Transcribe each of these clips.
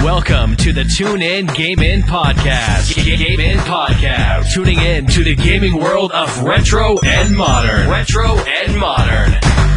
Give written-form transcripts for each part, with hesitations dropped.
Welcome to the Tune In Game In Podcast. Game In Podcast. Tuning in to the gaming world of retro and modern. Retro and modern.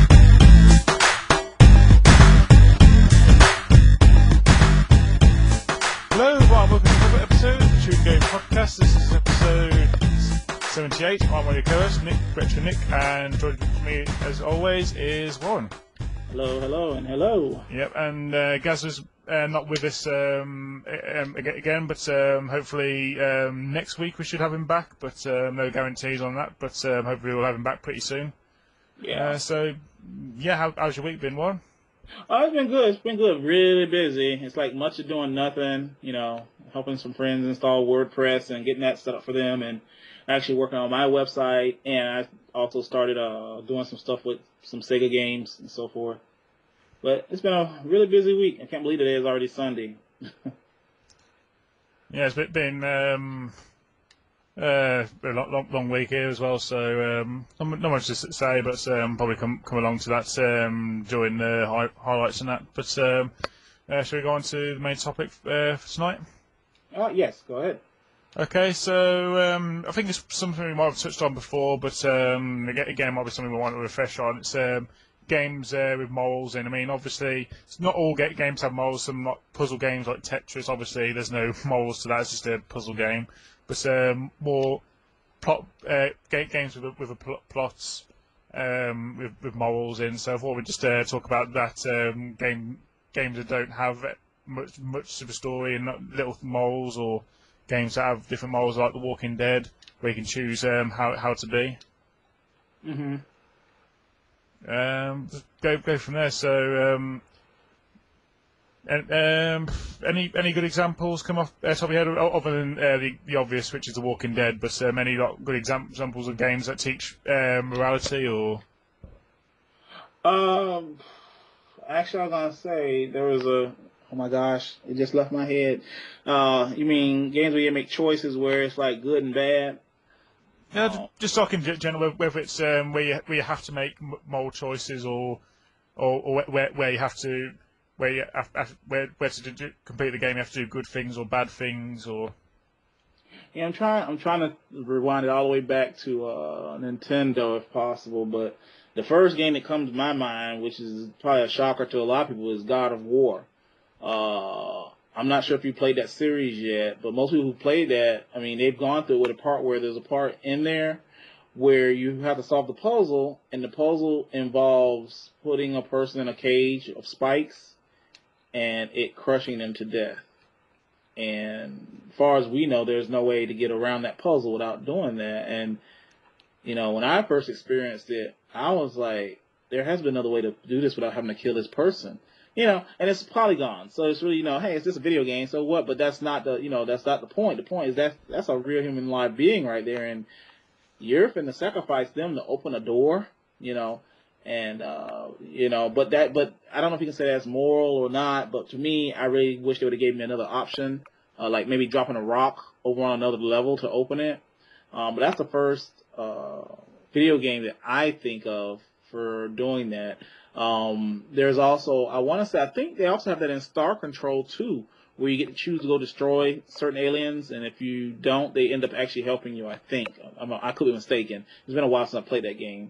Hello, welcome to another episode of the Tune In Game Podcast. This is episode 78. I'm one of your co-hosts, Nick, Retro Nick, and joining me as always is Warren. Hello, and hello. Yep, and Gaz was not with us again, but hopefully next week we should have him back, but no guarantees on that, but hopefully we'll have him back pretty soon. Yeah. How's your week been, Warren? Oh, it's been good. It's been good. Really busy. It's like much of doing nothing, helping some friends install WordPress and getting that set up for them, and actually working on my website, and I also started doing some stuff with some Sega games and so forth. But it's been a really busy week. I can't believe today is already Sunday. Yeah, it's been a long week here as well, so not much to say, but probably come along to that during the highlights and that. But shall we go on to the main topic for tonight? Yes, go ahead. Okay, so I think it's something we might have touched on before, but again, might be something we want to refresh on. It's games with morals in. I mean, obviously, it's not all games have morals. Some puzzle games like Tetris, obviously, there's no morals to that. It's just a puzzle game. But more plot games with plots with morals in. So I thought we'd just talk about that. Games that don't have much of a story and not little morals, or games that have different morals, like The Walking Dead, where you can choose how to be. Mm-hmm. Just go from there. So, any good examples come off the top of your head, other than the obvious, which is The Walking Dead? But any good examples of games that teach morality, or? Actually, I was gonna say there was oh my gosh, it just left my head. You mean games where you make choices where it's like good and bad? Yeah, just talking general, whether it's where you have to make moral choices, or where you have to where to complete the game, you have to do good things or bad things, or. Yeah, I'm trying to rewind it all the way back to Nintendo if possible, but the first game that comes to my mind, which is probably a shocker to a lot of people, is God of War. I'm not sure if you played that series yet, but most people who played that, I mean, they've gone through it with a part where there's a part in there where you have to solve the puzzle, and the puzzle involves putting a person in a cage of spikes and it crushing them to death. And as far as we know, there's no way to get around that puzzle without doing that. And, when I first experienced it, I was like, there has been another way to do this without having to kill this person. And it's polygon, so it's really, hey, it's just a video game, so what? But that's not that's not the point. The point is that's a real human live being right there, and you're finna sacrifice them to open a door, and but I don't know if you can say that's moral or not. But to me, I really wish they would have gave me another option, like maybe dropping a rock over on another level to open it. But that's the first video game that I think of for doing that. There's also, I think they also have that in Star Control too, where you get to choose to go destroy certain aliens, and if you don't, they end up actually helping you, I think. I could be mistaken. It's been a while since I played that game.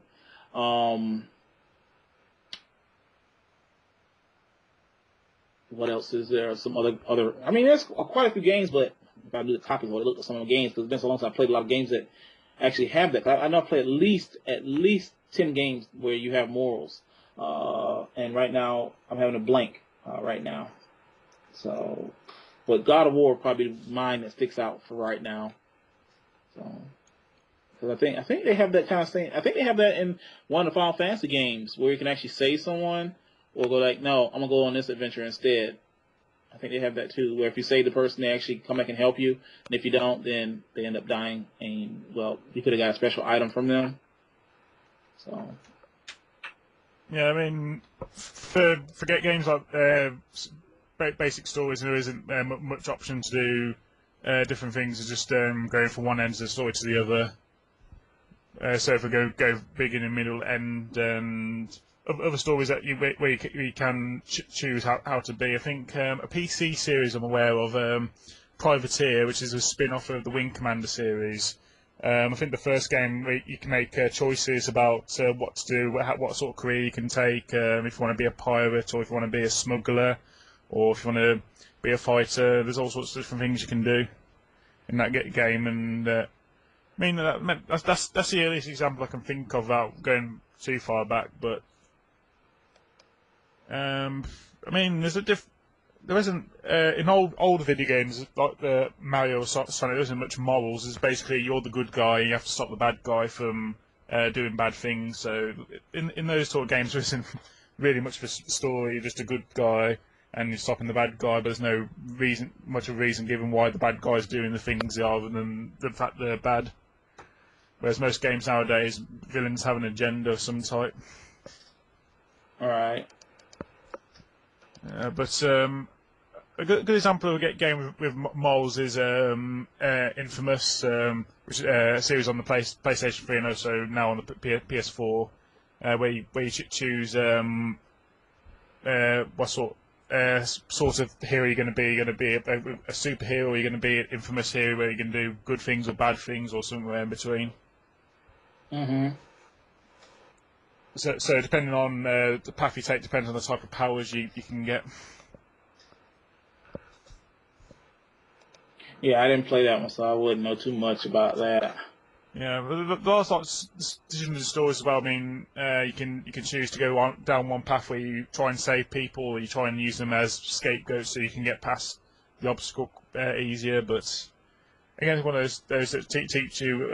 What else is there? Some other, I mean, there's quite a few games, but if I do the copies, I look at some of the games, because it's been so long since I played a lot of games that actually have that. I know I played at least 10 games where you have morals. And right now, I'm having a blank right now. So, but God of War probably mine that sticks out for right now. So, because I think they have that kind of thing. I think they have that in one of the Final Fantasy games where you can actually save someone, or go like, no, I'm gonna go on this adventure instead. I think they have that too, where if you save the person, they actually come back and help you, and if you don't, then they end up dying. And well, you could have got a special item from them. So. Yeah, I mean, forget games like basic stories, there isn't much option to do different things. It's just going from one end of the story to the other. So if we go big in the middle end, and other stories that where you can choose how to be. I think a PC series I'm aware of, Privateer, which is a spin-off of the Wing Commander series. I think the first game where you can make choices about what to do, what sort of career you can take, if you want to be a pirate or if you want to be a smuggler, or if you want to be a fighter. There's all sorts of different things you can do in that game, and I mean that's the earliest example I can think of without going too far back. But I mean, there isn't in older video games like the Mario or Sonic. There isn't much morals. It's basically you're the good guy. You have to stop the bad guy from doing bad things. So in those sort of games, there isn't really much of a story. You're just a good guy and you're stopping the bad guy. But there's no much of a reason given why the bad guy's doing the things other than the fact they're bad. Whereas most games nowadays, villains have an agenda of some type. All right. But a good example of a game with moles is Infamous, which is a series on the PlayStation 3 and also now on the PS4, where you choose what sort of hero you're going to be. You're going to be a superhero, or you're going to be an infamous hero where you can do good things or bad things or somewhere in between. Mm-hmm. So depending on the path you take, depends on the type of powers you can get. Yeah, I didn't play that one, so I wouldn't know too much about that. Yeah, but there are lots of decisions and stories as well. I mean, you can choose to go down one path where you try and save people, or you try and use them as scapegoats so you can get past the obstacle easier. But again, it's one of those that teach you.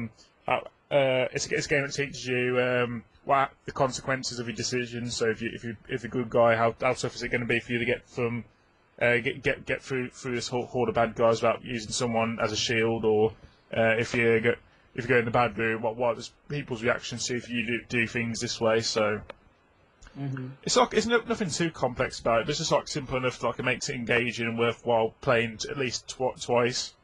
It's a game that teaches you what the consequences of your decisions. So if you're a good guy, how tough is it going to be for you to get from get through this horde of bad guys without using someone as a shield, or if you go in the bad route, what is people's reactions to if you do things this way? So it's nothing too complex about it. But it's just like simple enough that it makes it engaging and worthwhile playing at least twice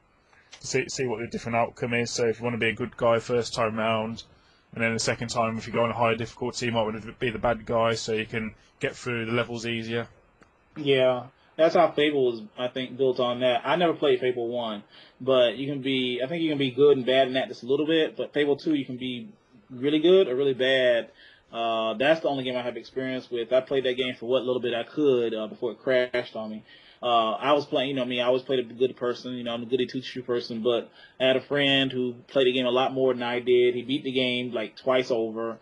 to see what the different outcome is. So if you want to be a good guy first time round, and then the second time if you go on a higher difficulty, you might want to be the bad guy so you can get through the levels easier. Yeah. That's how Fable was, I think, built on that. I never played Fable 1, but I think you can be good and bad in that just a little bit, but Fable 2, you can be really good or really bad. That's the only game I have experience with. I played that game for what little bit I could before it crashed on me. I was playing, me, I always played a good person, I'm a goody two-shoe person, but I had a friend who played the game a lot more than I did. He beat the game like twice over.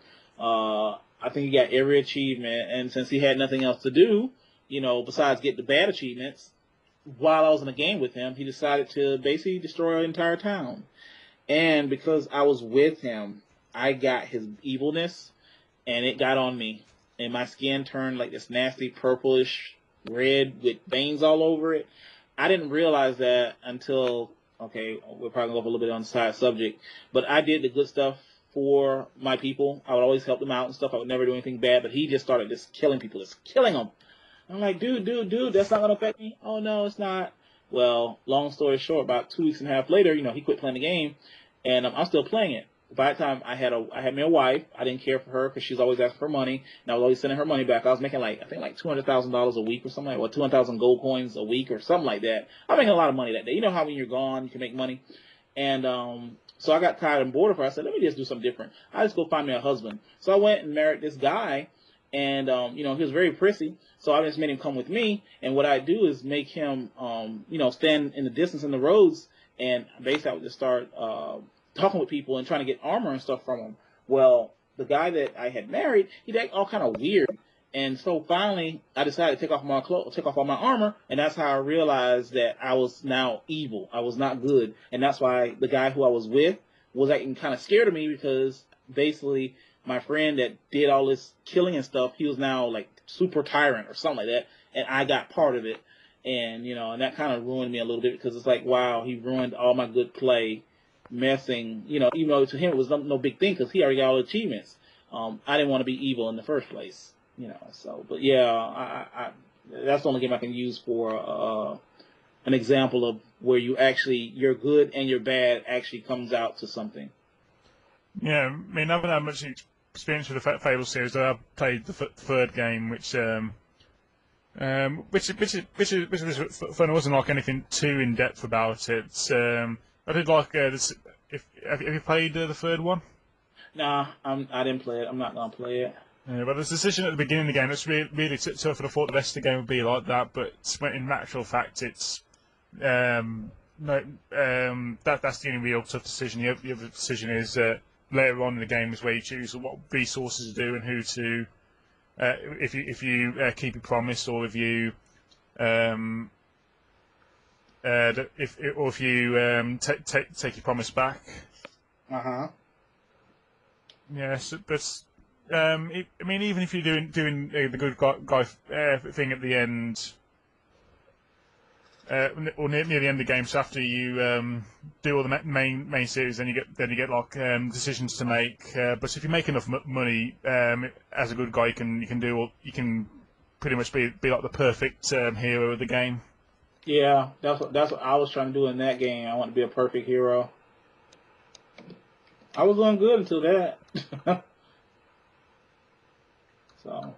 I think he got every achievement, and since he had nothing else to do, besides get the bad achievements, while I was in a game with him, he decided to basically destroy an entire town. And because I was with him, I got his evilness, and it got on me. And my skin turned like this nasty purplish red with veins all over it. I didn't realize that until, okay, we're probably going to go a little bit on the side subject, but I did the good stuff for my people. I would always help them out and stuff. I would never do anything bad, but he just started just killing people, just killing them. I'm like, dude, that's not going to affect me? Oh, no, it's not. Well, long story short, about 2.5 weeks later, he quit playing the game, and I'm still playing it. By the time I had me a wife, I didn't care for her because she was always asking for money, and I was always sending her money back. I was making I think $200,000 a week or something, or 200,000 gold coins a week or something like that. I'm making a lot of money that day. You know how when you're gone, you can make money. And so I got tired and bored of her. I said, let me just do something different. I just go find me a husband. So I went and married this guy, and he was very prissy. So I just made him come with me, and what I do is make him, stand in the distance in the roads, and basically I would just start talking with people and trying to get armor and stuff from them. Well, the guy that I had married, he'd act all kind of weird, and so finally I decided to take off all my armor, and that's how I realized that I was now evil. I was not good, and that's why the guy who I was with was acting kind of scared of me because basically my friend that did all this killing and stuff, he was now like super tyrant or something like that, and I got part of it, and and that kind of ruined me a little bit because it's like, wow, he ruined all my good play, messing, even though to him it was no big thing because he already got all the achievements. I didn't want to be evil in the first place, so, but yeah, I that's the only game I can use for an example of where your good and your bad actually comes out to something. Yeah, I mean, I haven't had much experience with the Fable series. I played the third game, which is fun. It wasn't like anything too in depth about it. I did like this. Have you played the third one? Nah, I didn't play it. I'm not gonna play it. Yeah, but there's a decision at the beginning of the game that's really tough, and I thought the rest of the game would be like that. But in actual fact, it's no, that's the only real tough decision. The other decision is later on in the game is where you choose what resources to do and who to, if you keep your promise, or if you if you take your promise back. Yes, but I mean, even if you're doing the good guy thing at the end, or near the end of the game, so after you do all the main series, then you get like decisions to make. But if you make enough money as a good guy, you can pretty much be like the perfect hero of the game. Yeah, that's what I was trying to do in that game. I want to be a perfect hero. I was doing good until that. So.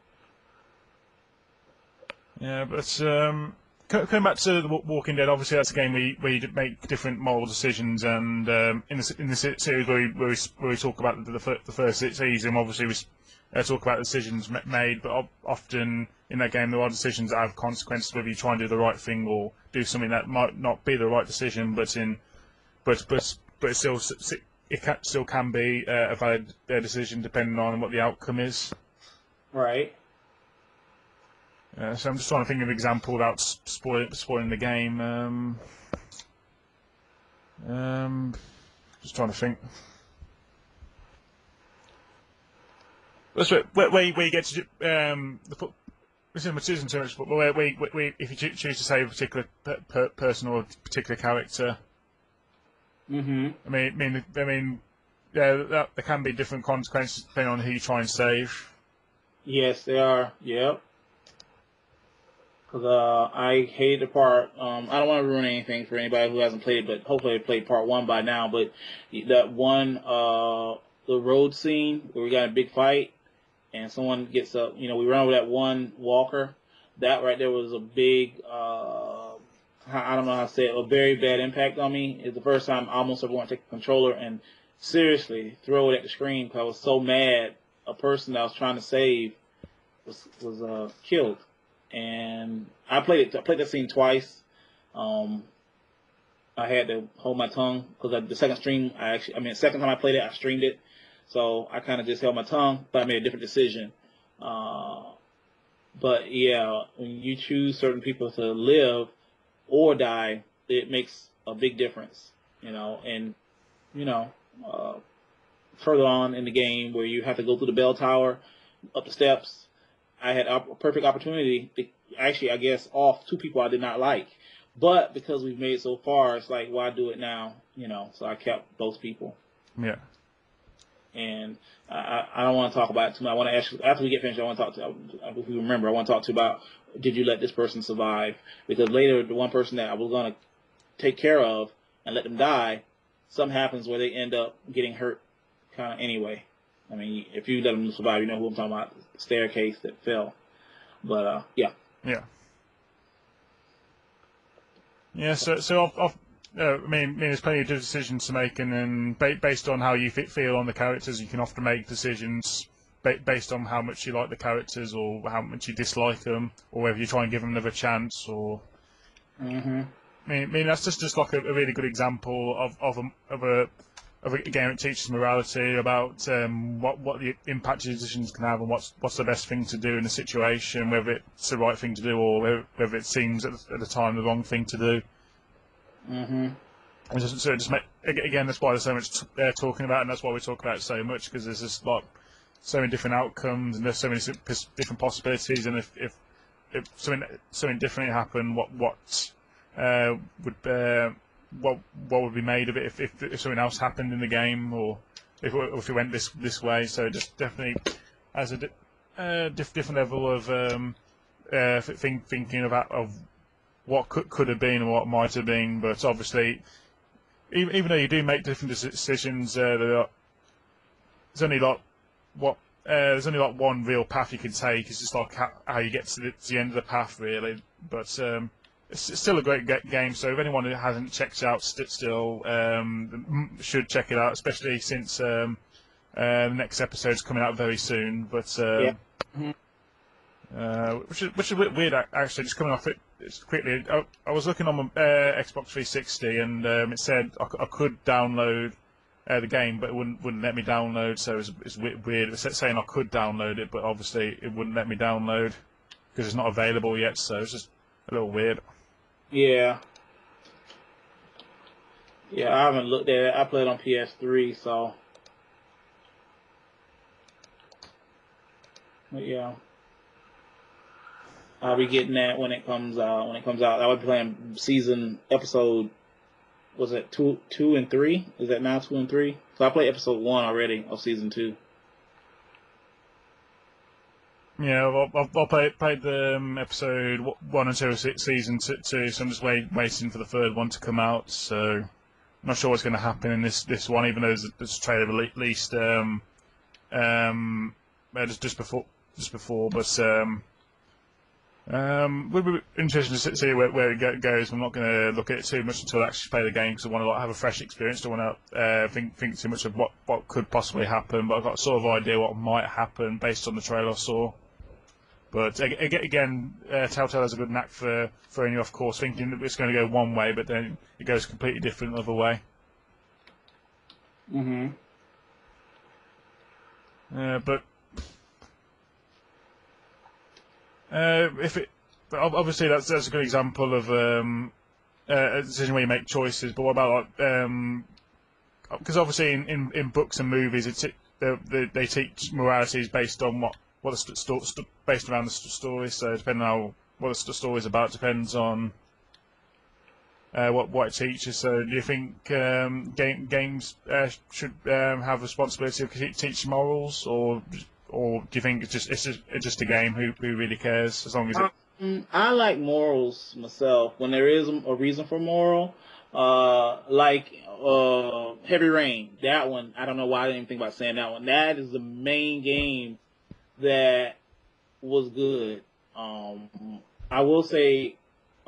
Yeah, but coming back to The Walking Dead, obviously that's a game where you make different moral decisions, and in the series where we talk about the first season, obviously we talk about decisions made, but often in that game there are decisions that have consequences, whether you try and do the right thing or do something that might not be the right decision, but it still can be a valid decision depending on what the outcome is. Right. So I'm just trying to think of an example without spoiling the game. Just trying to think. That's where you get to this isn't too much, but where if you choose to save a particular person or a particular character. Mm-hmm. I mean, there can be different consequences depending on who you try and save. Yes, they are. Yep. Because I hate the part. I don't want to ruin anything for anybody who hasn't played it, but hopefully they played part 1 by now. But that one, the road scene where we got a big fight and someone gets up, we run over that one walker. That right there was a big, I don't know how to say it, a very bad impact on me. It's the first time I almost ever want to take a controller and seriously throw it at the screen because I was so mad. A person that I was trying to save was killed. And I played that scene twice. I had to hold my tongue because the second second time I played it, I streamed it. So I kind of just held my tongue, but I made a different decision. But yeah, when you choose certain people to live or die, it makes a big difference, and, further on in the game where you have to go through the bell tower, up the steps, I had a perfect opportunity to actually, I guess, off 2 people I did not like. But because we've made it so far, it's like, why do it now? So I kept those people. Yeah. And I don't want to talk about it too much. I want to actually, after we get finished, I want to talk to, if you remember, I want to talk to you about, did you let this person survive? Because later, the one person that I was going to take care of and let them die, something happens where they end up getting hurt kind of anyway. I mean, if you let them survive, you know who I'm talking about, the staircase that fell. But, yeah. Yeah. Yeah, so there's plenty of decisions to make, and then based on how you feel on the characters, you can often make decisions based on how much you like the characters or how much you dislike them, or whether you try and give them another chance, or... Mm-hmm. I mean that's just like a really good example of a game that teaches morality about what the impact your decisions can have and what's the best thing to do in a situation, whether it's the right thing to do or whether it seems at the time the wrong thing to do. Mm-hmm. And again, that's why there's so much talking about, and that's why we talk about it so much, because there's just like so many different outcomes and there's so many different possibilities, and if something different happened, what would be made of it if something else happened in the game, or if it went this way. So it just definitely has a different level of thinking of what could have been and what might have been. But obviously, even though you do make different decisions, there's only like what there's only like one real path you can take. It's just like how you get to the end of the path, really. But it's still a great game. So if anyone who hasn't checked it out, still should check it out, especially since the next episode's coming out very soon. But which is a bit weird, actually. Just coming off it quickly, I was looking on my Xbox 360, and it said I could download the game, but it wouldn't let me download. So it's weird. It was saying I could download it, but obviously it wouldn't let me download because it's not available yet. So it's just a little weird. Yeah. Yeah, I haven't looked at it. I played on PS3, so. But yeah. I'll be getting that when it comes out. I would be playing episode, was it 2 and 3? Is that now 2 and 3? So I played episode 1 already of season 2. Yeah, I'll play the episode 1 and 2 of season 2, so I'm just waiting for the third one to come out. So I'm not sure what's going to happen in this one, even though there's a trailer released just before, but would be interesting to see where it goes. I'm not going to look at it too much until I actually play the game, because I want to have a fresh experience. Don't want to think too much of what could possibly happen, but I've got a sort of idea what might happen based on the trailer I saw. But again, Telltale has a good knack for throwing you off course, thinking that it's going to go one way, but then it goes completely different the other way. Mm-hmm. But obviously that's a good example of a decision where you make choices. But what about because obviously in books and movies, they teach moralities based on what based around the story. So depending on what the story is about, depends on what it teaches. So do you think games should have responsibility to teach morals, or do you think it's just a game? Who really cares, as long as it... I like morals myself when there is a reason for moral. Like Heavy Rain, that one, I don't know why I didn't even think about saying that one. That is the main game that was good. I will say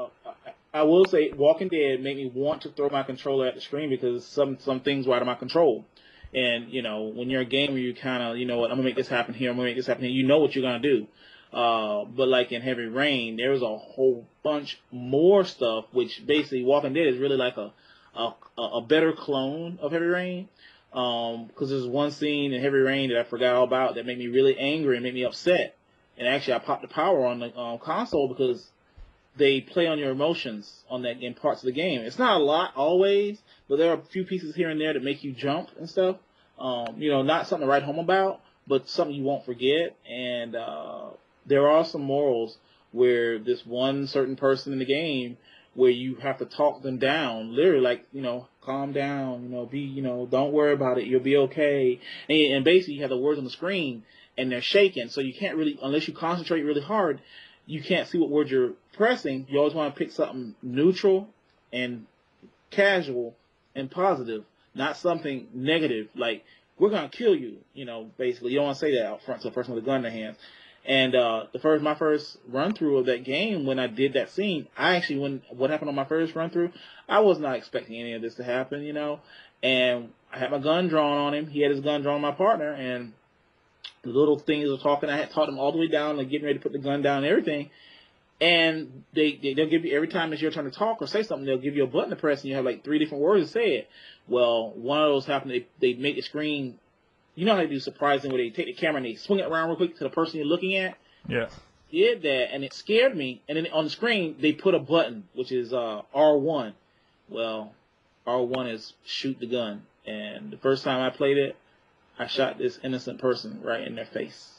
Walking Dead made me want to throw my controller at the screen because some things were out of my control. And, when you're a gamer, you kind of, I'm going to make this happen here, I'm going to make this happen here. You know what you're going to do. But like in Heavy Rain, there was a whole bunch more stuff, which basically Walking Dead is really like a better clone of Heavy Rain. Because there's one scene in Heavy Rain that I forgot all about that made me really angry and made me upset. And actually, I popped the power on the console because they play on your emotions in parts of the game. It's not a lot always, but there are a few pieces here and there that make you jump and stuff. Not something to write home about, but something you won't forget. And there are some morals where this one certain person in the game, where you have to talk them down, literally, like, calm down, don't worry about it, you'll be okay. And basically, you have the words on the screen, and they're shaking, so you can't really, unless you concentrate really hard, you can't see what words you're pressing. You always want to pick something neutral and casual and positive, not something negative, like, we're going to kill you, basically. You don't want to say that out front to a person with a gun in their hands. And my first run through of that game, when I did that scene, what happened on my first run through, I was not expecting any of this to happen, And I had my gun drawn on him. He had his gun drawn on my partner, and the little things were talking. I had taught him all the way down, like getting ready to put the gun down and everything. And they'll give you, every time it's your turn to talk or say something, they'll give you a button to press, and you have like 3 different words to say it. Well, one of those happened. They make the screen. You know how they do surprising, where they take the camera and they swing it around real quick to the person you're looking at? Yeah. Did that, and it scared me. And then on the screen, they put a button, which is R1. Well, R1 is shoot the gun. And the first time I played it, I shot this innocent person right in their face.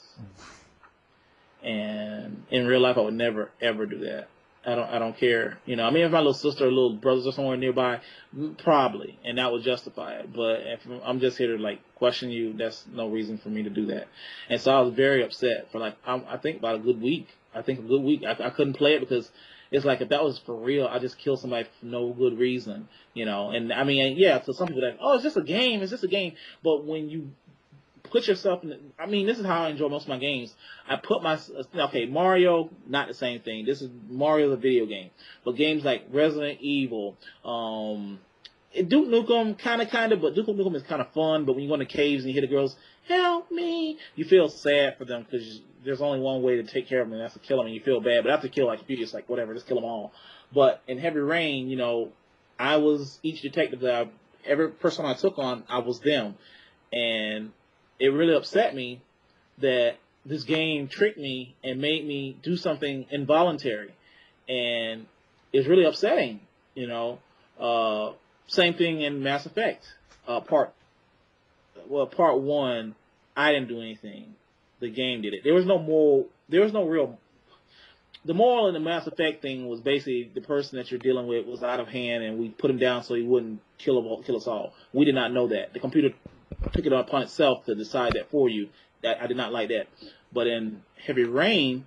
And in real life, I would never, ever do that. I don't care. If my little sister or little brothers are somewhere nearby, probably, and that would justify it. But if I'm just here to question you, that's no reason for me to do that. And so I was very upset for I think about a good week. I couldn't play it because it's like, if that was for real, I just killed somebody for no good reason, And I mean, yeah, so some people are like, oh, it's just a game. But when you put yourself in. I mean, this is how I enjoy most of my games. I put my Mario, not the same thing. This is Mario the video game, but games like Resident Evil, Duke Nukem, kind of, but Duke Nukem is kind of fun. But when you go in the caves and you hear the girls, "Help me," you feel sad for them because there's only one way to take care of them, and that's to kill them. And you feel bad, but after kill, like you're just like whatever, just kill them all. But in Heavy Rain, I was each detective that every person I took on, I was them. And it really upset me that this game tricked me and made me do something involuntary. And it's really upsetting, Same thing in Mass Effect. Part 1, I didn't do anything. The game did it. There was no real. The moral in the Mass Effect thing was basically the person that you're dealing with was out of hand, and we put him down so he wouldn't kill us all. We did not know that. The computer took it upon itself to decide that for you. I did not like that. But in Heavy Rain,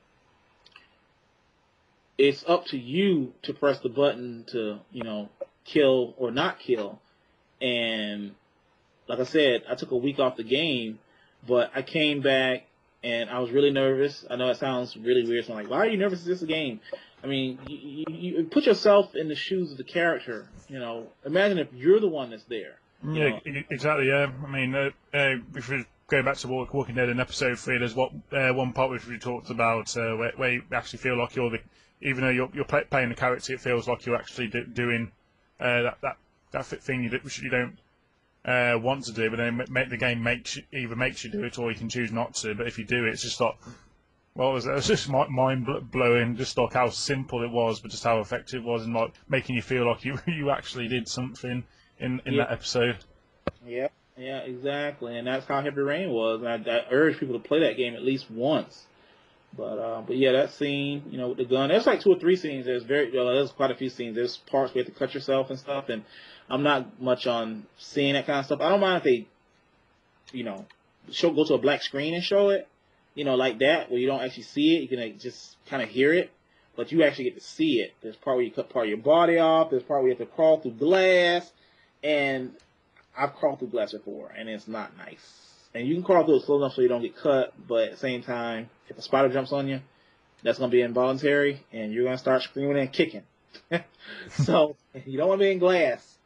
it's up to you to press the button to, kill or not kill. And like I said, I took a week off the game, but I came back and I was really nervous. I know it sounds really weird. So I'm like, why are you nervous? Is this a game? I mean, you put yourself in the shoes of the character. Imagine if you're the one that's there. Yeah, exactly. Yeah, I mean, if we go back to Walking Dead in episode 3, there's one part which we talked about where you actually feel like you're even though you're playing the character, it feels like you're actually doing that thing which you don't want to do, but then the game either makes you do it or you can choose not to. But if you do it, it's just like, well, it was just mind blowing, just like how simple it was, but just how effective it was, and like making you feel like you actually did something in that episode. Yeah, exactly, and that's how Heavy Rain was. And I urge people to play that game at least once. But yeah, that scene, with the gun, there's like 2 or 3 scenes. There's quite a few scenes. There's parts where you have to cut yourself and stuff, and I'm not much on seeing that kind of stuff. I don't mind if they, go to a black screen and show it, like that, where you don't actually see it. You can just kind of hear it, but you actually get to see it. There's part where you cut part of your body off. There's part where you have to crawl through glass, and I've crawled through glass before, and it's not nice. And you can crawl through it slow enough so you don't get cut, but at the same time, if a spider jumps on you, that's going to be involuntary, and you're going to start screaming and kicking. So, you don't want to be in glass.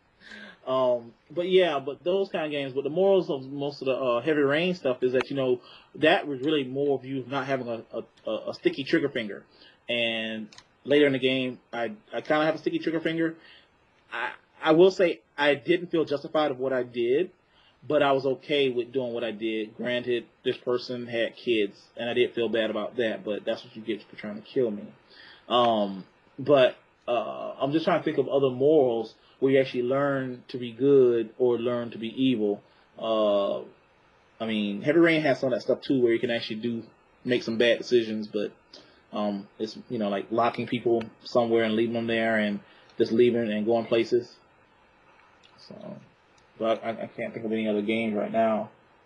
But those kind of games. But the morals of most of the Heavy Rain stuff is that, that was really more of you not having a sticky trigger finger. And later in the game, I kind of have a sticky trigger finger. I will say I didn't feel justified of what I did, but I was okay with doing what I did. Granted, this person had kids, and I did feel bad about that, but that's what you get for trying to kill me. But I'm just trying to think of other morals where you actually learn to be good or learn to be evil. I mean, Heavy Rain has some of that stuff, too, where you can actually make some bad decisions, but it's, like locking people somewhere and leaving them there and just leaving and going places. So... But I can't think of any other games right now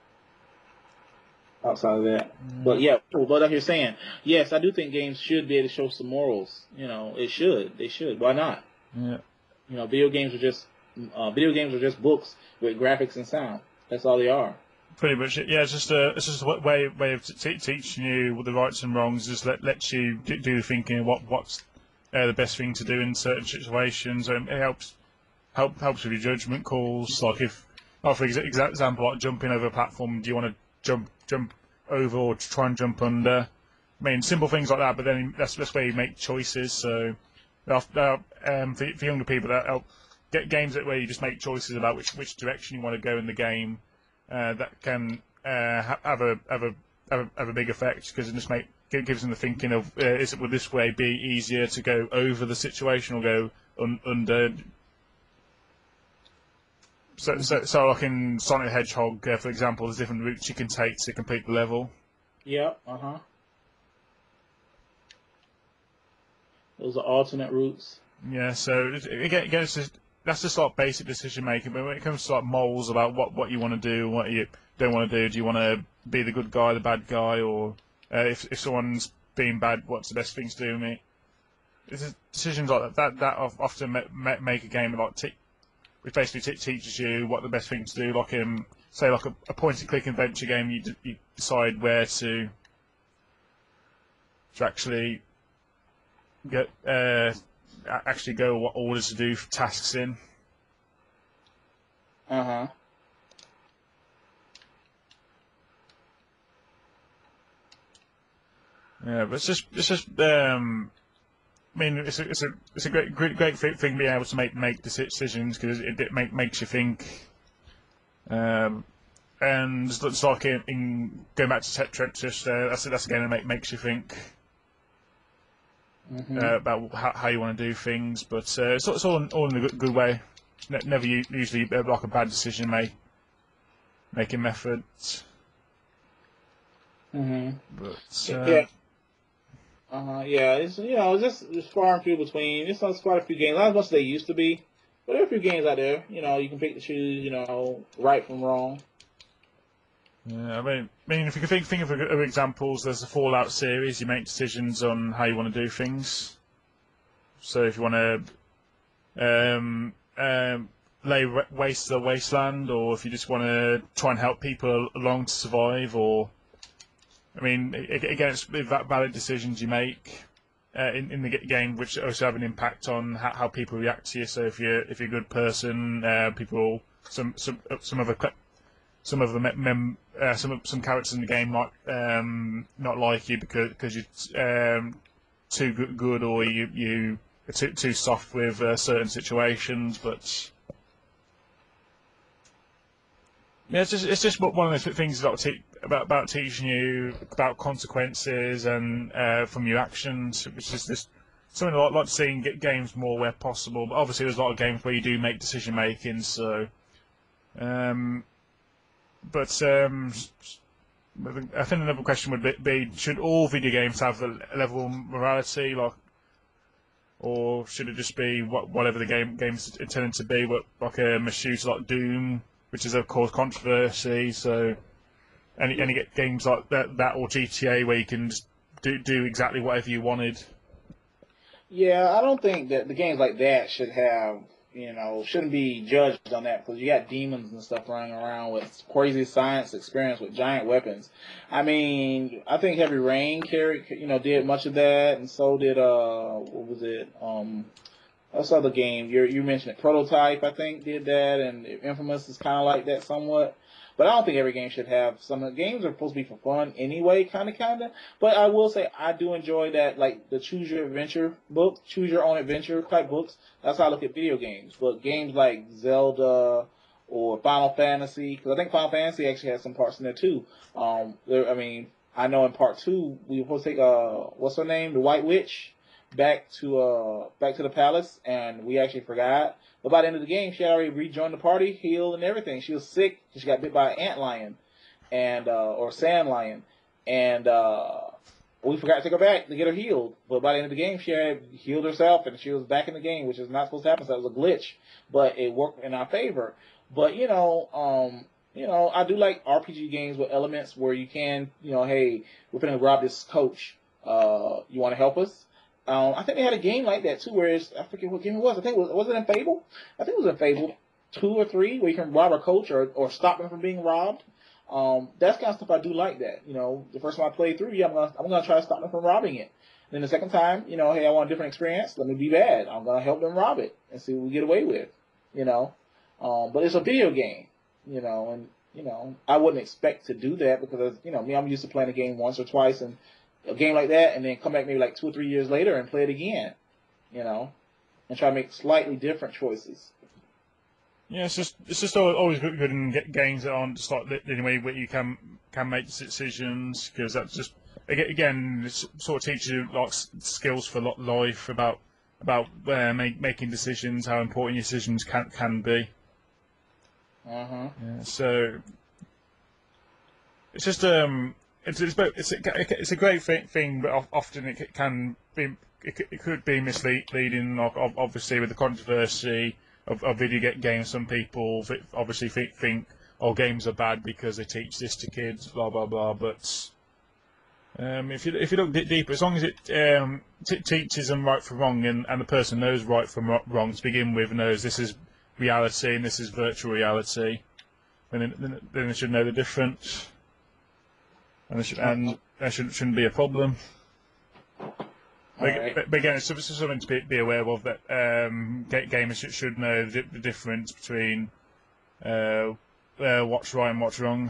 outside of that. But yeah, but like you're saying, yes, I do think games should be able to show some morals. It should. They should. Why not? Yeah. Video games are just books with graphics and sound. That's all they are. Pretty much. Yeah, it's just a way of teaching you the rights and wrongs. Just lets you do the thinking. What's the best thing to do in certain situations. It helps with your judgment calls. Like for example, like jumping over a platform, do you want to jump over or try and jump under? I mean, simple things like that. But then that's where you make choices. So for younger people, that help get games where you just make choices about which direction you want to go in the game. That can have a big effect because it gives them the thinking of would this way be easier to go over the situation or go under. So like in Sonic the Hedgehog, for example, there's different routes you can take to complete the level. Yeah, Those are alternate routes. Yeah, so again, that's just like basic decision making. But when it comes to like morals about what you want to do, what you don't want to do you want to be the good guy, the bad guy, or if someone's being bad, what's the best thing to do? It's decisions like that often make a game like which basically teaches you what the best thing to do. Like say like a point-and-click adventure game, you decide where to actually get actually go what orders to do for tasks in. Uh-huh. Yeah, but it's just I mean, it's a great thing being able to make decisions because it makes you think. And it's like in going back to Tetris, that's a game that makes you think about how you want to do things. But it's all in a good way. Never usually like a bad decision making method. But Yeah. Yeah, it's it's far and few between. It's not quite a few games, not as much as they used to be, but there are a few games out there. You can pick and choose. Right from wrong. Yeah, I mean, if you can think of examples, there's the Fallout series. You make decisions on how you want to do things. So if you want to lay waste to the wasteland, or if you just want to try and help people along to survive, or I mean, again, it's valid decisions you make in the game, which also have an impact on how people react to you. So if you're a good person, people some characters in the game might not like you because you're too good or you are too soft with certain situations, but. Yeah, it's just one of the things about teaching you about consequences and from your actions, which is just something I like to see in games more where possible. But obviously, there's a lot of games where you do make decision making. So, I think another question would be: should all video games have a level of morality, or should it just be whatever the game's intended to be, like a shooter like Doom? Which has caused controversy. So, any games like that or GTA where you can just do exactly whatever you wanted. Yeah, I don't think that the games like that shouldn't be judged on that because you got demons and stuff running around with crazy science experience with giant weapons. I mean, I think Heavy Rain did much of that, and so did what was it? What's the other game? You mentioned it. Prototype, I think, did that, and Infamous is kind of like that somewhat. But I don't think every game should have some of the games are supposed to be for fun anyway, kind of. But I will say I do enjoy that, like the choose your adventure book, choose your own adventure type books. That's how I look at video games. But games like Zelda or Final Fantasy, because I think Final Fantasy actually has some parts in there too. I know in part 2 we were supposed to take what's her name, the White Witch, back to the palace, and we actually forgot. But by the end of the game, she had already rejoined the party, healed and everything. She was sick. She got bit by an ant lion, and or sand lion, and we forgot to take her back to get her healed. But by the end of the game, she had healed herself, and she was back in the game, which is not supposed to happen. So that was a glitch, but it worked in our favor. But I do like RPG games with elements where you can, hey, we're going to rob this coach. You want to help us? I think they had a game like that too, where I forget what game it was. I think was it in Fable? I think it was in Fable 2 or 3, where you can rob a coach or stop him from being robbed. That's kind of stuff I do like that. The first time I played through, I'm gonna try to stop them from robbing it. And then the second time, hey, I want a different experience. Let me be bad. I'm gonna help them rob it and see what we get away with. But it's a video game. I wouldn't expect to do that because I'm used to playing a game once or twice and a game like that, and then come back maybe like 2 or 3 years later and play it again, and try to make slightly different choices. Yeah, it's just always good in games that aren't just like anyway where you can make decisions, because that's just again it sort of teaches you like skills for life about making decisions, how important your decisions can be. Yeah, so it's just it's a great thing, but often it can be it could be misleading. Obviously, with the controversy of video games, some people obviously think games are bad because they teach this to kids, blah blah blah. But if you look deeper, as long as it teaches them right from wrong, and the person knows right from wrong to begin with, knows this is reality and this is virtual reality. then they should know the difference, and that shouldn't be a problem. But again, it's something to be aware of, that gamers should know the difference between what's right and what's wrong.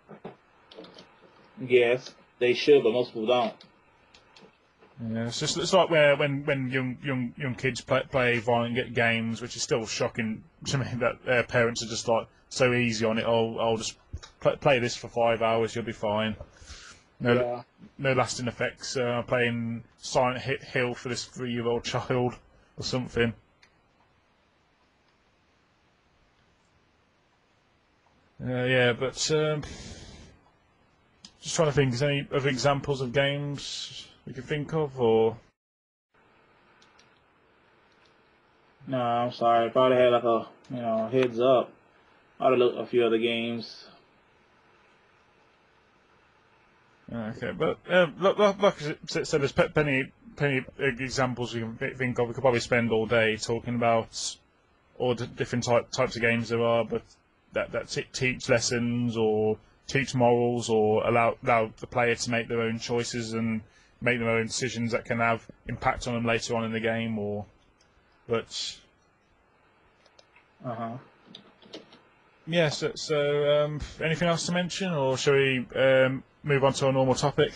Yes, they should, but most people don't. Yeah, it's like when young kids play violent games, which is still shocking to me that parents are just like so easy on it. I'll just play this for 5 hours, you'll be fine. No lasting effects. Playing Silent Hill for this 3-year-old child or something. But just trying to think. Is there any other examples of games we can think of, or? No, I'm sorry. If I'd had like a heads up, I'd have looked at a few other games. Okay, but like I said, there's plenty examples we can think of. We could probably spend all day talking about all the different types of games there are, but that teach lessons or teach morals or allow the player to make their own choices and make their own decisions that can have impact on them later on in the game. Yes. So anything else to mention, or shall we move on to our normal topic?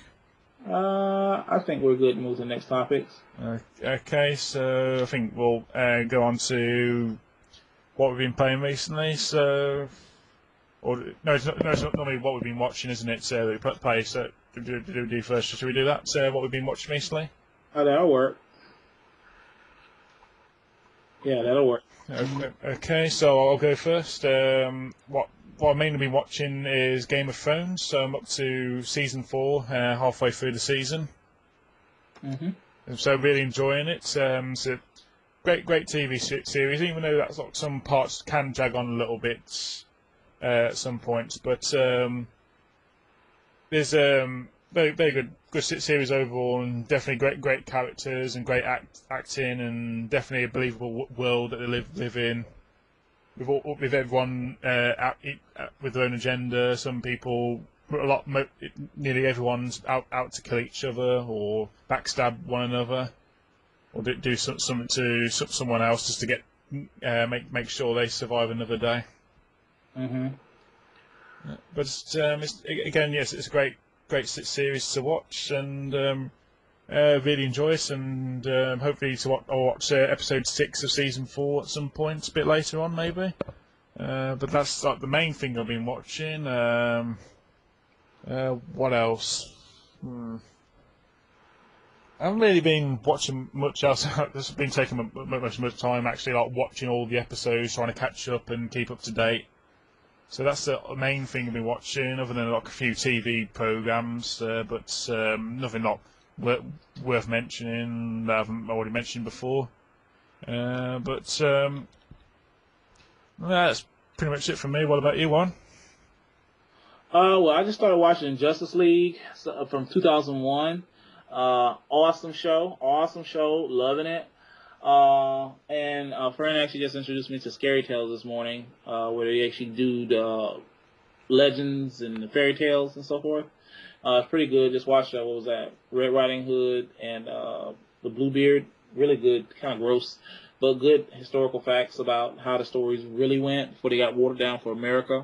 I think we're good to move to the next topics. Okay, so I think we'll go on to what we've been playing recently. So, it's not normally what we've been watching, isn't it? So we play. So do first. Should we do that? So what we've been watching recently? Oh, that'll work. Yeah, that'll work. Okay, so I'll go first. What I've mainly been watching is Game of Thrones. So I'm up to season 4, halfway through the season. So really enjoying it. It's a great TV series, even though that's like some parts can drag on a little bit at some points. But there's very good series overall, and definitely great characters and great acting, and definitely a believable world that they live in. With everyone with their own agenda. Some people, nearly everyone's out to kill each other or backstab one another, or do something to someone else just to get make sure they survive another day. But it's a great series to watch, and really enjoy it, and hopefully I'll watch episode 6 of season 4 at some point, a bit later on maybe. But that's like the main thing I've been watching. What else? I haven't really been watching much else. It's been taking much time actually, like watching all the episodes, trying to catch up and keep up to date. So that's the main thing I've been watching, other than like a few TV programs, but nothing not worth mentioning that I haven't already mentioned before. But that's pretty much it from me. What about you, Juan? Well, I just started watching Justice League from 2001. Awesome show, loving it. And a friend actually just introduced me to Scary Tales this morning, where they actually do the legends and the fairy tales and so forth. It's pretty good. Just watched what was that? Red Riding Hood and the Bluebeard. Really good, kind of gross, but good historical facts about how the stories really went before they got watered down for America.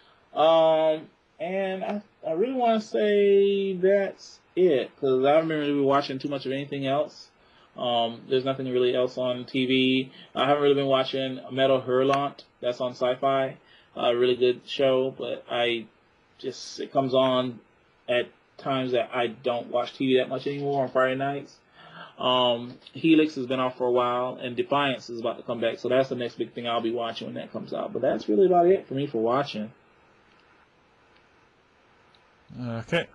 And I really want to say that's it, because I haven't been really watching too much of anything else. There's nothing really else on TV. I haven't really been watching Metal Hurlant. That's on Sci-Fi. Really good show, but it comes on at times that I don't watch TV that much anymore on Friday nights. Helix has been off for a while, and Defiance is about to come back, so that's the next big thing I'll be watching when that comes out. But that's really about it for me for watching. Okay.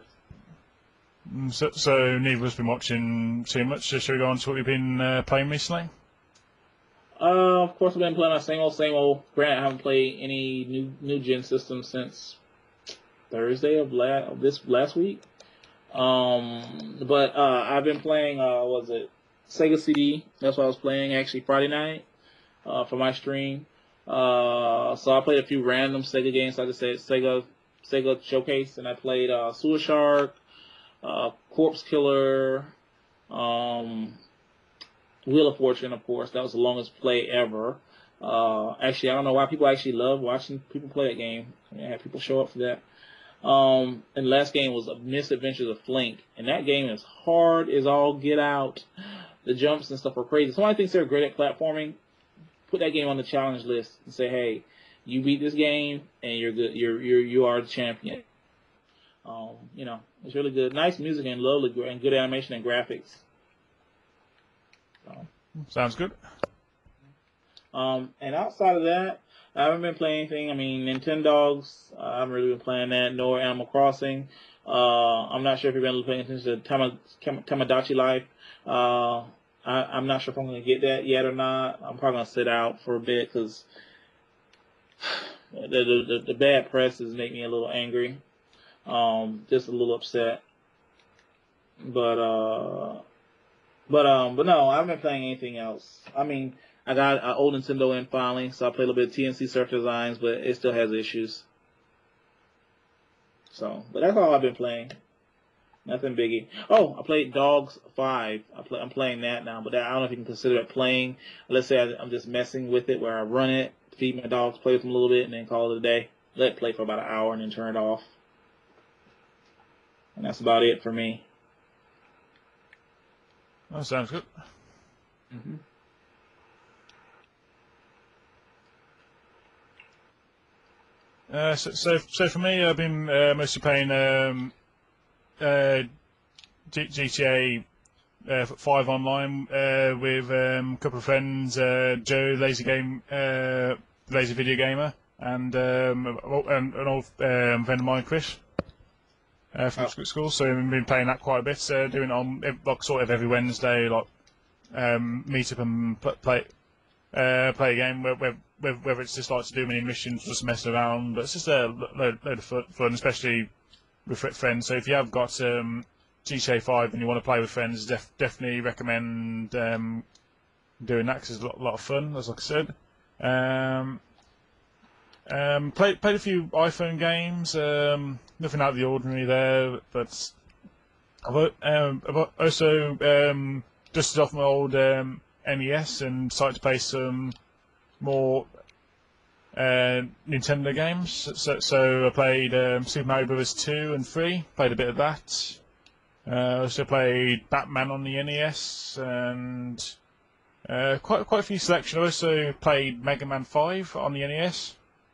So neither of us been watching too much. So shall we go on to what we've been playing recently? Of course, I've been playing my same old. Granted, I haven't played any new gen systems since Thursday of this last week. But I've been playing. Sega CD? That's what I was playing actually Friday night for my stream. So I played a few random Sega games. Like I said, Sega Showcase, and I played Sewer Shark, Corpse Killer, Wheel of Fortune, of course. That was the longest play ever. Actually, I don't know why people actually love watching people play that game. I had people show up for that. And the last game was Misadventures of Flink, and that game is hard as all get out. The jumps and stuff are crazy. Somebody thinks they're great at platforming. Put that game on the challenge list and say, "Hey, you beat this game, and you're good. You are the champion." It's really good. Nice music and lovely and good animation and graphics. Sounds good. And outside of that, I haven't been playing anything. I mean, Nintendogs, I haven't really been playing that, nor Animal Crossing. I'm not sure if you've been paying attention to Tamagotchi Life. I'm not sure if I'm going to get that yet or not. I'm probably going to sit out for a bit because the bad press is making me a little angry. Just a little upset. But no, I haven't been playing anything else. I mean, I got an old Nintendo in finally, so I played a little bit of TNC Surf Designs, but it still has issues. So, but that's all I've been playing. Nothing biggie. Oh, I played Dogs 5. I'm playing that now, but I don't know if you can consider it playing. Let's say I'm just messing with it, where I run it, feed my dogs, play with them a little bit, and then call it a day. Let it play for about an hour and then turn it off. And that's about it for me. That sounds good. Mm-hmm. So for me, I've been mostly playing GTA 5 online with a couple of friends, Joe, Lazy Video Gamer, and an old friend of mine, Chris, from school. So we've been playing that quite a bit, doing it on like sort of every Wednesday, like meet up and play a game. Whether it's just like to do many missions, just mess around, but it's just a load of fun, especially with friends. So if you have got GTA 5 and you want to play with friends, definitely recommend doing that because it's a lot of fun, as like I said. Played a few iPhone games, nothing out of the ordinary there, but I've also dusted off my old NES and started to play some more Nintendo games. So I played Super Mario Bros. 2 and 3, played a bit of that. Also played Batman on the NES, and quite a few selection. I also played Mega Man 5 on the NES,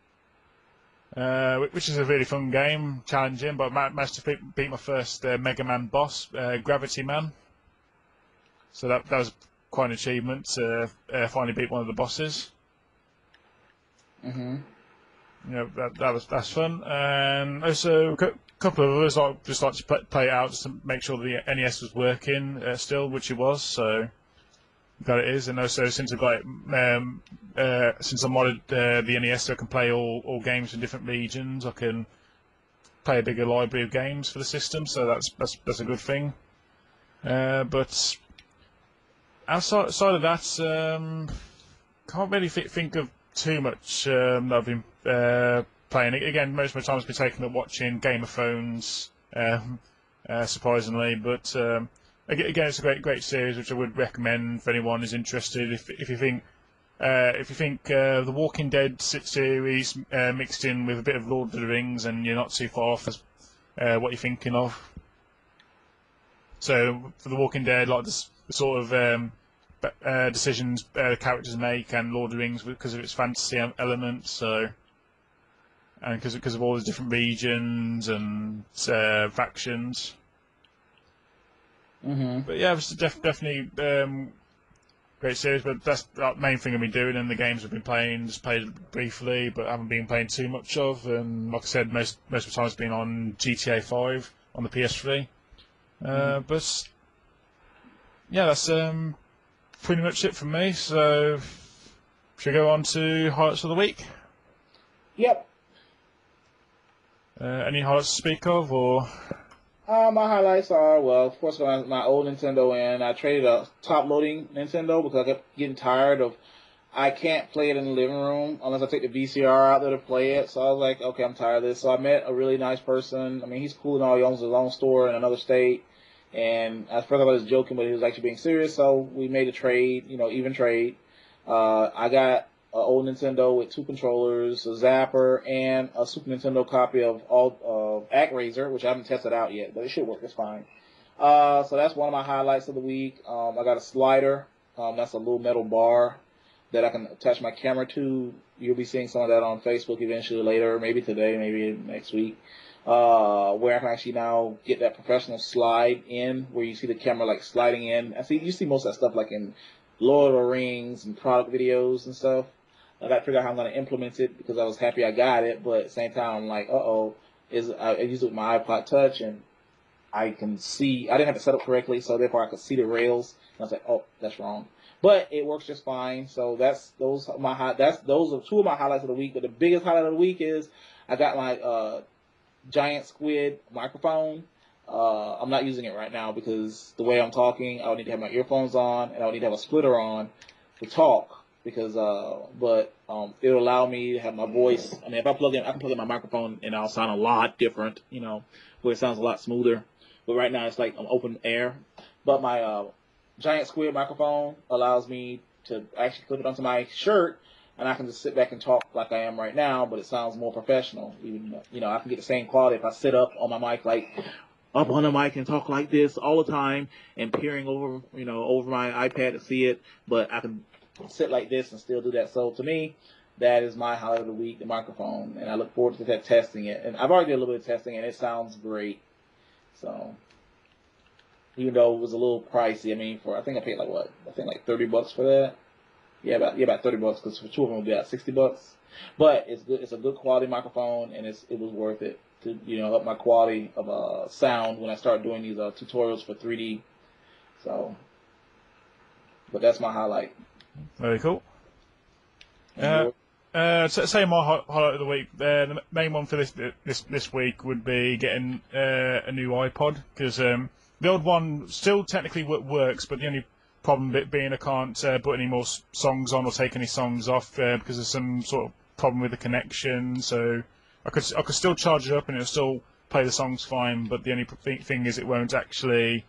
which is a really fun game, challenging, but I managed to beat my first Mega Man boss, Gravity Man. So that was quite an achievement to finally beat one of the bosses. Mm-hmm. That's fun. And also a couple of others I just like to play it out just to make sure the NES was working still, which it was. So that it is. And also since I got it, since I modded the NES, so I can play all games in different regions. I can play a bigger library of games for the system. So that's a good thing. But outside of that, can't really think of too much that I've been playing. Again, most of my time has been taken up watching Game of Thrones, surprisingly. But again, it's a great series which I would recommend for anyone who's interested. If you think The Walking Dead series mixed in with a bit of Lord of the Rings, and you're not too far off as what you're thinking of. So for The Walking Dead, like the sort of decisions characters make, and Lord of the Rings because of its fantasy element. So, and because of all the different regions and factions. Mm-hmm. But yeah, it's definitely great series. But that's the main thing I've been doing. And the games I've been playing, just played briefly, but haven't been playing too much of. And like I said, most of the time it's been on GTA 5 on the PS3. But yeah, that's pretty much it from me. So, should we go on to highlights of the week? Yep. Any highlights to speak of, or? My highlights are, well, of course, my old Nintendo, and I traded a top-loading Nintendo because I kept getting tired of I can't play it in the living room unless I take the VCR out there to play it. So I was like, okay, I'm tired of this. So I met a really nice person. I mean, he's cool and all. He owns his own store in another state. And at first I was joking, but he was actually being serious. So we made a trade, even trade. I got an old Nintendo with 2 controllers, a Zapper, and a Super Nintendo copy of ActRaiser, which I haven't tested out yet, but it should work. It's fine. So that's one of my highlights of the week. I got a slider. That's a little metal bar that I can attach my camera to. You'll be seeing some of that on Facebook eventually later, maybe today, maybe next week, where I can actually now get that professional slide in, where you see the camera like sliding in. You see most of that stuff like in Lord of the Rings and product videos and stuff. I got to figure out how I'm going to implement it because I was happy I got it, but at the same time I'm like, I use it with my iPod Touch and I can see, I didn't have it set up correctly, so therefore I could see the rails. And I was like, oh, that's wrong. But it works just fine. So those are 2 of my highlights of the week. But the biggest highlight of the week is I got my Giant Squid microphone. I'm not using it right now because the way I'm talking, I would need to have my earphones on and I would need to have a splitter on to talk because, it'll allow me to have my voice. I mean, if I can plug in my microphone and I'll sound a lot different, where it sounds a lot smoother. But right now it's like I'm open air. But my Giant Squid microphone allows me to actually clip it onto my shirt, and I can just sit back and talk like I am right now, but it sounds more professional. Even I can get the same quality if I sit up on my mic, like up on the mic and talk like this all the time, and peering over, over my iPad to see it. But I can sit like this and still do that. So to me, that is my highlight of the week, the microphone, and I look forward to testing it. And I've already did a little bit of testing, and it sounds great. So, even though it was a little pricey, I think I paid like $30 for that. Yeah, about $30 because for 2 of them it would be about $60. But it's good. It's a good quality microphone, and it was worth it to up my quality of sound when I start doing these tutorials for 3D. So, but that's my highlight. Very cool. Say my highlight of the week. The main one for this week would be getting a new iPod because the old one still technically works, but the only problem being I can't put any more songs on or take any songs off because there's some sort of problem with the connection. So I could still charge it up and it'll still play the songs fine, but the only thing is it won't actually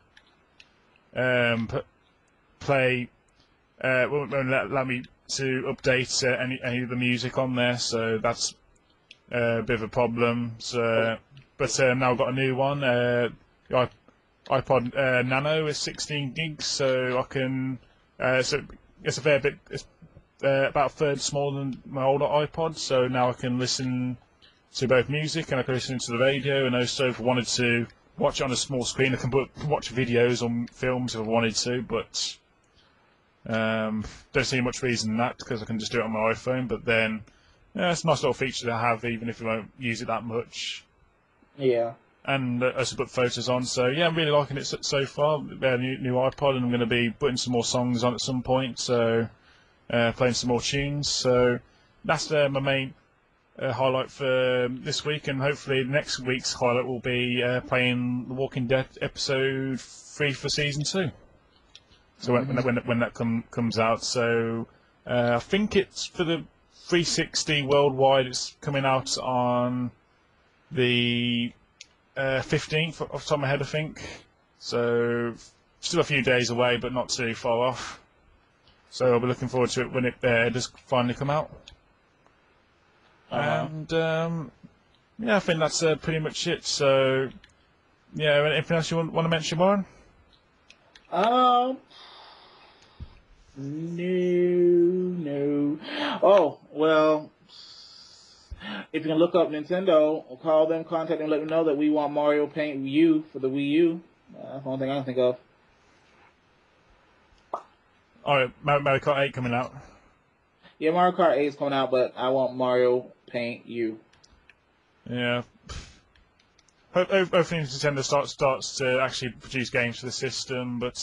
play. Won't allow me to update any of the music on there, so that's a bit of a problem. So, but now I've got a new one. The iPod Nano is 16 gigs, so I can. So it's a fair bit. It's about a third smaller than my older iPod. So now I can listen to both music and I can listen to the radio. And also, if I wanted to watch it on a small screen, I can watch videos or films if I wanted to, but. Don't see much reason in that because I can just do it on my iPhone. But then, it's a nice little feature to have, even if you won't use it that much. Yeah. And also put photos on. So yeah, I'm really liking it so far. New iPod, and I'm going to be putting some more songs on at some point. So playing some more tunes. So that's my main highlight for this week, and hopefully next week's highlight will be playing The Walking Dead episode 3 for season 2. So when that comes out, so I think it's for the 360 worldwide. It's coming out on the 15th off the top of my head, I think. So still a few days away, but not too far off. So I'll be looking forward to it when it does finally come out. And I think that's pretty much it. So yeah, anything else you want to mention, Warren? No. Oh, well, if you can look up Nintendo, or call them, contact them, let them know that we want Mario Paint U for the Wii U. That's the only thing I can think of. Alright, Mario Kart 8 coming out. Yeah, Mario Kart 8 is coming out, but I want Mario Paint U. Yeah. Hopefully Nintendo starts to actually produce games for the system, but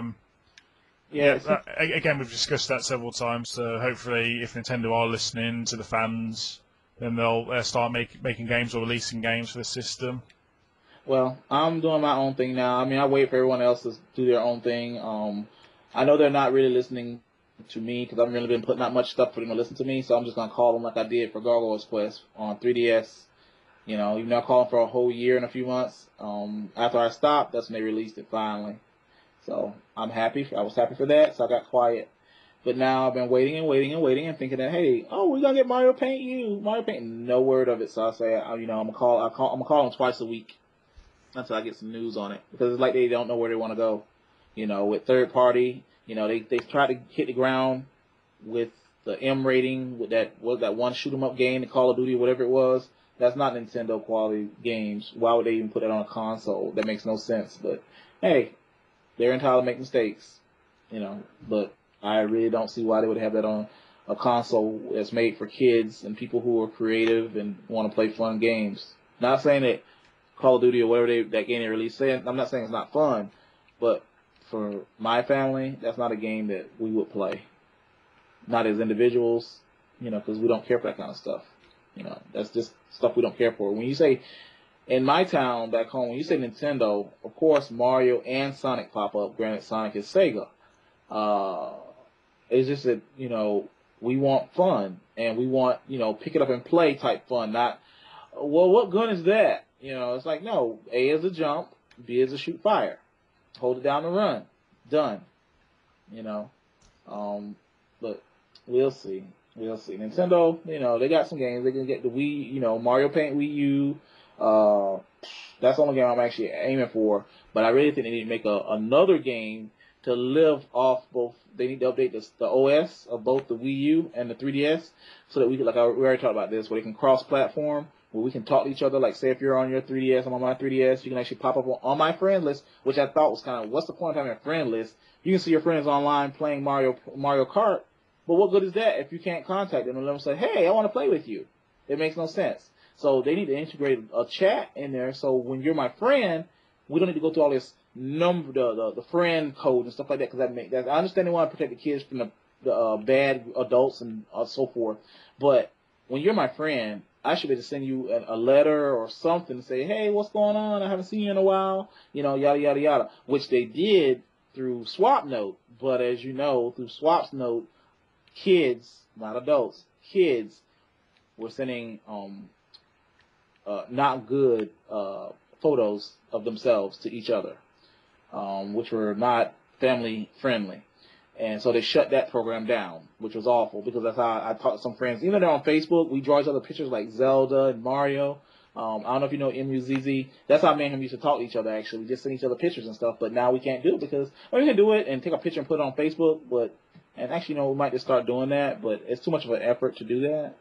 again, we've discussed that several times, so hopefully if Nintendo are listening to the fans, then they'll start making games or releasing games for the system. Well, I'm doing my own thing now. I wait for everyone else to do their own thing. I know they're not really listening to me because I haven't really been putting out much stuff for them to listen to me. So I'm just gonna call them like I did for Gargoyle's Quest on 3DS. You know, even though I called them for a whole year and a few months. After I stopped, that's when they released it finally. So I'm happy. I was happy for that. So I got quiet. But now I've been waiting and thinking that, hey, we're gonna get Mario Paint U. Mario Paint, no word of it. So I say, I'm gonna call them twice a week until I get some news on it because it's like they don't know where they want to go. You know, with third party, you know, they tried to hit the ground with the M rating with that one shoot 'em up game, the Call of Duty, whatever it was. That's not Nintendo quality games. Why would they even put that on a console? That makes no sense. But hey, they're entitled to make mistakes, you know. But I really don't see why they would have that on a console that's made for kids and people who are creative and want to play fun games. Not saying that Call of Duty or whatever that game they released, I'm not saying it's not fun, but for my family, that's not a game that we would play. Not as individuals, you know, because we don't care for that kind of stuff. You know, that's just stuff we don't care for. When you say, in my town back home, when you say Nintendo, of course Mario and Sonic pop up. Granted, Sonic is Sega. It's just that, you know, we want fun, and we want, you know, pick it up and play type fun, not, well, what gun is that? You know, it's like, no, A is a jump, B is a shoot fire. Hold it down and run. Done. You know, but we'll see. We'll see. Nintendo, you know, they got some games. They can get the Wii, you know, Mario Paint Wii U. That's the only game I'm actually aiming for. But I really think they need to make another game to live off both. They need to update the OS of both the Wii U and the 3DS so that we can, we already talked about this, where they can cross-platform, where we can talk to each other. Like, say if you're on your 3DS, I'm on my 3DS, you can actually pop up on my friend list, which I thought was kind of, what's the point of having a friend list? You can see your friends online playing Mario Kart, but what good is that if you can't contact them and let them say, hey, I want to play with you? It makes no sense. So they need to integrate a chat in there, so when you're my friend, we don't need to go through all this the friend code and stuff like that, because I understand they want to protect the kids from the bad adults and so forth, but when you're my friend, I should be able to send you a letter or something to say, hey, what's going on? I haven't seen you in a while, you know, yada, yada, yada, which they did through SwapNote. But as you know, through SwapNote, kids, not adults, kids were sending not good photos of themselves to each other, which were not family friendly. And so they shut that program down, which was awful, because that's how I talked to some friends. Even though they're on Facebook, we draw each other pictures like Zelda and Mario. I don't know if you know MUZZ. That's how me and him used to talk to each other, actually. We just send each other pictures and stuff, but now we can't do it because, well, we can do it and take a picture and put it on Facebook, and actually, you know, we might just start doing that, but it's too much of an effort to do that.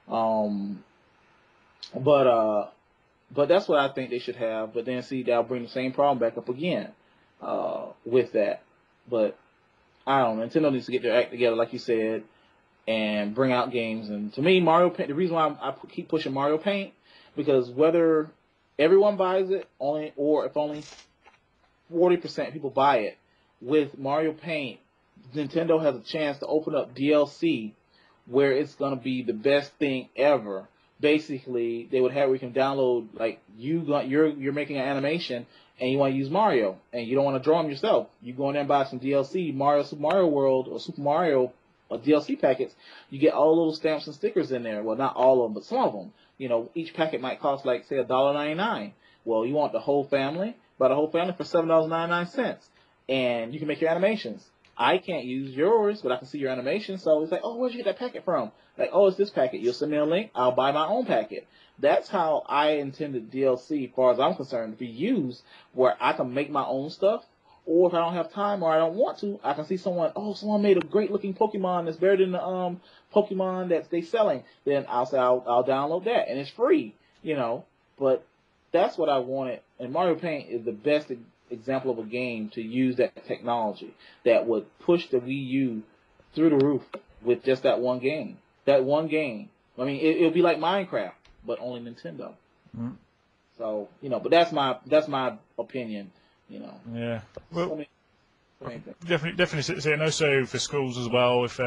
But that's what I think they should have. But then, see, that'll bring the same problem back up again with that. But I don't know. Nintendo needs to get their act together, like you said, and bring out games. And to me, Mario Paint, the reason why I keep pushing Mario Paint, because whether everyone buys it, or if only 40% of people buy it, with Mario Paint, Nintendo has a chance to open up DLC where it's going to be the best thing ever. Basically, they would have where you can download, like, you're making an animation and you want to use Mario and you don't want to draw them yourself. You go in there and buy some DLC, Super Mario World or Super Mario DLC packets. You get all those stamps and stickers in there. Well, not all of them, but some of them. You know, each packet might cost, like, say, $1.99. Well, you want the whole family? Buy the whole family for $7.99. And you can make your animations. I can't use yours, but I can see your animation. So it's like, oh, where'd you get that packet from? Like, oh, it's this packet. You'll send me a link. I'll buy my own packet. That's how I intended DLC, as far as I'm concerned, to be used, where I can make my own stuff. Or if I don't have time or I don't want to, I can see someone made a great-looking Pokemon that's better than the Pokemon that they're selling. Then I'll say I'll download that, and it's free, you know. But that's what I wanted. And Mario Paint is the best example of a game to use that technology that would push the Wii U through the roof with just that one game. That one game. I mean, it'll be like Minecraft, but only Nintendo. Mm-hmm. So, you know, but that's my opinion, you know. Yeah. Well, definitely. And also for schools as well, if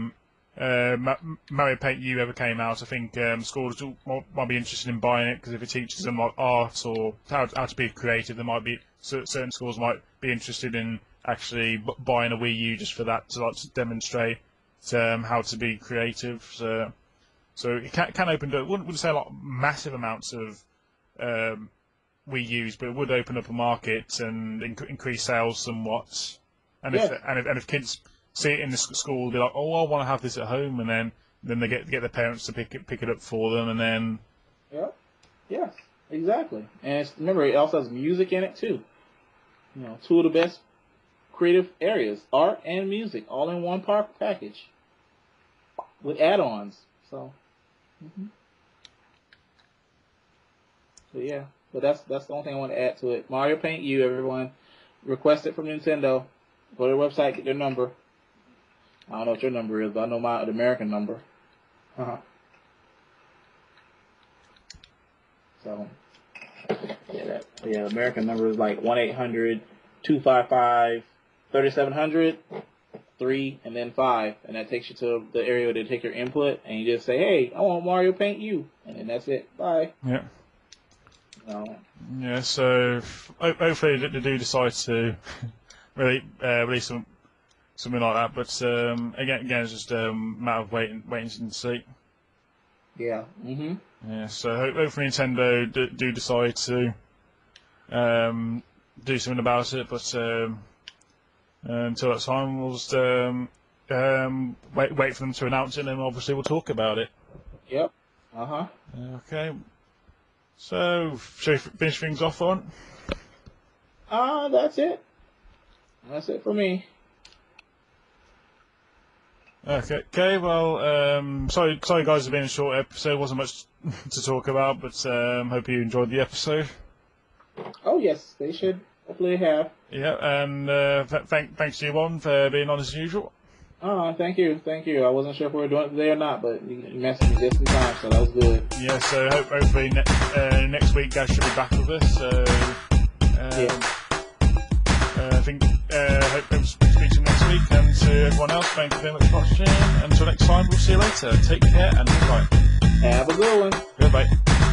Mario Paint U ever came out, I think schools might be interested in buying it, because if it teaches them like art or how to be creative, there might be certain schools might be interested in actually buying a Wii U just for that to demonstrate how to be creative. So it can open up. Wouldn't say like massive amounts of Wii U's, but it would open up a market and increase sales somewhat. And if kids see it in the school, they'll be like, oh, I want to have this at home, and then they get their parents to pick it up for them, and then. Yep. Yes. Exactly. And remember, it also has music in it too. You know, two of the best creative areas, art and music, all in one package with add-ons. So. But yeah, but that's the only thing I want to add to it. Mario Paint U, everyone, request it from Nintendo. Go to their website, get their number. I don't know what your number is, but I know the American number. So, yeah, the American number is like 1-800-255-3700, 3, and then 5, and that takes you to the area where they take your input, and you just say, hey, I want Mario Paint U, and then that's it. Bye. Yeah. Yeah, so hopefully they do decide to really release something like that, but again, it's just a matter of waiting and see. Yeah. Yeah, so hopefully Nintendo do decide to do something about it, but until that time, we'll just wait for them to announce it, and then obviously we'll talk about it. Yep. Okay. So, shall we finish things off on? That's it. That's it for me. Okay. Well, sorry guys, it's been a short episode. Wasn't much to talk about, but hope you enjoyed the episode. Oh yes, they should. Hopefully they have. Yeah, and thanks to you, Juan, for being on as usual. Thank you. I wasn't sure if we were doing it today or not, but you messaged me just in time, so that was good. Yeah, so hopefully next week Gaz should be back with us. So I think hope to speak to you next week, and to everyone else, thank you very much for watching. Until next time, we'll see you later. Take care and goodbye. Have a good one. Goodbye.